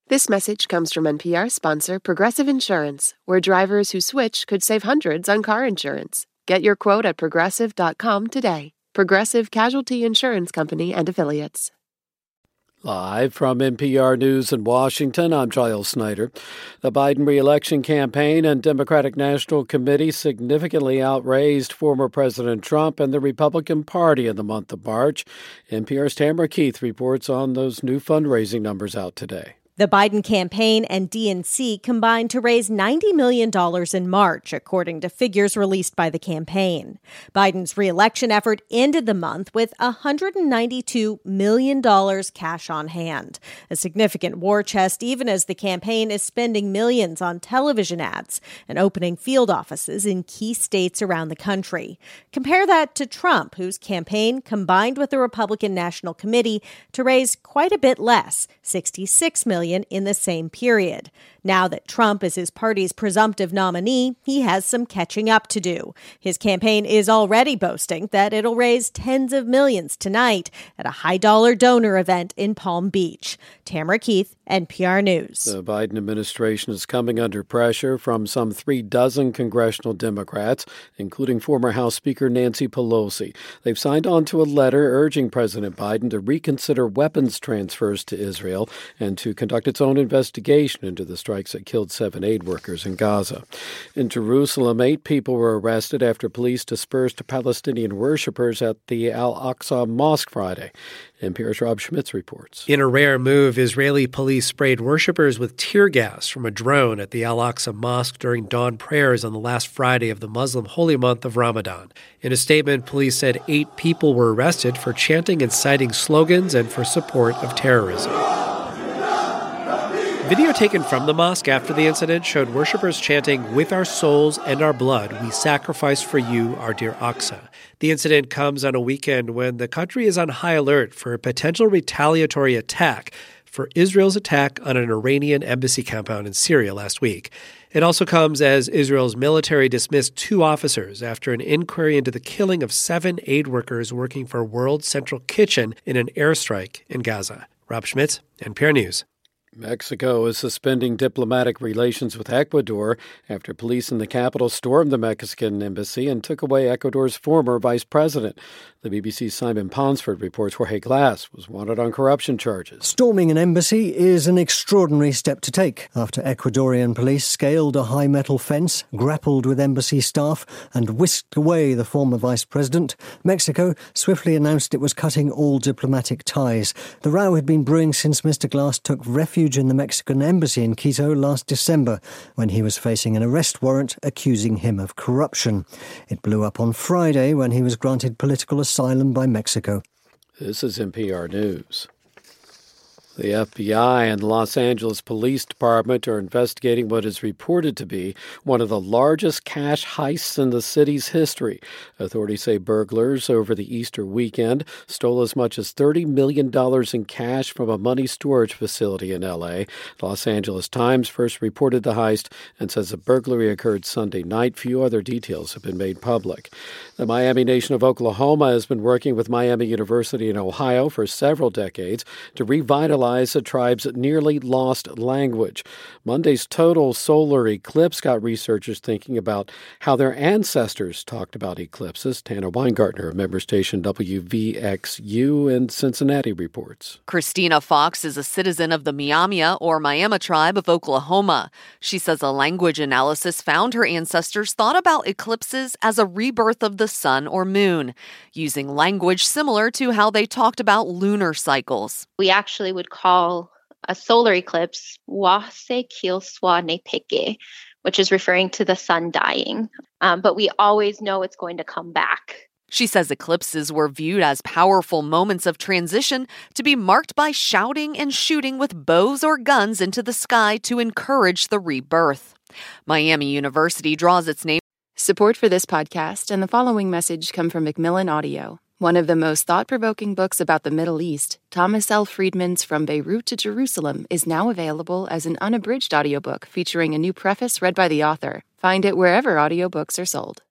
This message comes from NPR sponsor Progressive Insurance, where drivers who switch could save hundreds on car insurance. Get your quote at progressive.com today. Progressive Casualty Insurance Company and Affiliates. Live from NPR News in Washington, I'm Giles Snyder. The Biden re-election campaign and Democratic National Committee significantly outraised former President Trump and the Republican Party in the month of March. NPR's Tamara Keith reports on those new fundraising numbers out today. The Biden campaign and DNC combined to raise $90 million in March, according to figures released by the campaign. Biden's re-election effort ended the month with $192 million cash on hand, a significant war chest even as the campaign is spending millions on television ads and opening field offices in key states around the country. Compare that to Trump, whose campaign combined with the Republican National Committee to raise quite a bit less, $66 million in the same period. Now that Trump is his party's presumptive nominee, he has some catching up to do. His campaign is already boasting that it'll raise tens of millions tonight at a high-dollar donor event in Palm Beach. Tamara Keith, NPR News. The Biden administration is coming under pressure from some 36 congressional Democrats, including former House Speaker Nancy Pelosi. They've signed on to a letter urging President Biden to reconsider weapons transfers to Israel and to conduct its own investigation into the strikes that killed 7 aid workers in Gaza. In Jerusalem, 8 people were arrested after police dispersed Palestinian worshippers at the Al-Aqsa Mosque Friday. NPR's Rob Schmitz reports. In a rare move, Israeli police sprayed worshippers with tear gas from a drone at the Al-Aqsa Mosque during dawn prayers on the last Friday of the Muslim holy month of Ramadan. In a statement, police said 8 people were arrested for chanting and citing slogans and for support of terrorism. Video taken from the mosque after the incident showed worshippers chanting, "With our souls and our blood, we sacrifice for you, our dear Aqsa." The incident comes on a weekend when the country is on high alert for a potential retaliatory attack for Israel's attack on an Iranian embassy compound in Syria last week. It also comes as Israel's military dismissed 2 officers after an inquiry into the killing of 7 aid workers working for World Central Kitchen in an airstrike in Gaza. Rob Schmitz, NPR News. Mexico is suspending diplomatic relations with Ecuador after police in the capital stormed the Mexican embassy and took away Ecuador's former vice president. The BBC's Simon Ponsford reports Jorge Glass was wanted on corruption charges. Storming an embassy is an extraordinary step to take after Ecuadorian police scaled a high metal fence, grappled with embassy staff and whisked away the former vice president. Mexico swiftly announced it was cutting all diplomatic ties. The row had been brewing since Mr. Glass took refuge in the Mexican embassy in Quito last December when he was facing an arrest warrant accusing him of corruption. It blew up on Friday when he was granted political asylum by Mexico. This is NPR News. The FBI and Los Angeles Police Department are investigating what is reported to be one of the largest cash heists in the city's history. Authorities say burglars over the Easter weekend stole as much as $30 million in cash from a money storage facility in L.A. The Los Angeles Times first reported the heist and says the burglary occurred Sunday night. Few other details have been made public. The Miami Nation of Oklahoma has been working with Miami University in Ohio for several decades to revitalize the tribe's nearly lost language. Monday's total solar eclipse got researchers thinking about how their ancestors talked about eclipses. Tana Weingartner of member station WVXU in Cincinnati reports. Christina Fox is a citizen of the Miamia or Miami tribe of Oklahoma. She says a language analysis found her ancestors thought about eclipses as a rebirth of the sun or moon, using language similar to how they talked about lunar cycles. We actually would call a solar eclipse Wase Kilswa Nepeke, which is referring to the sun dying. But we always know it's going to come back. She says eclipses were viewed as powerful moments of transition to be marked by shouting and shooting with bows or guns into the sky to encourage the rebirth. Miami University draws its name. Support for this podcast and the following message come from Macmillan Audio. One of the most thought-provoking books about the Middle East, Thomas L. Friedman's From Beirut to Jerusalem, is now available as an unabridged audiobook featuring a new preface read by the author. Find it wherever audiobooks are sold.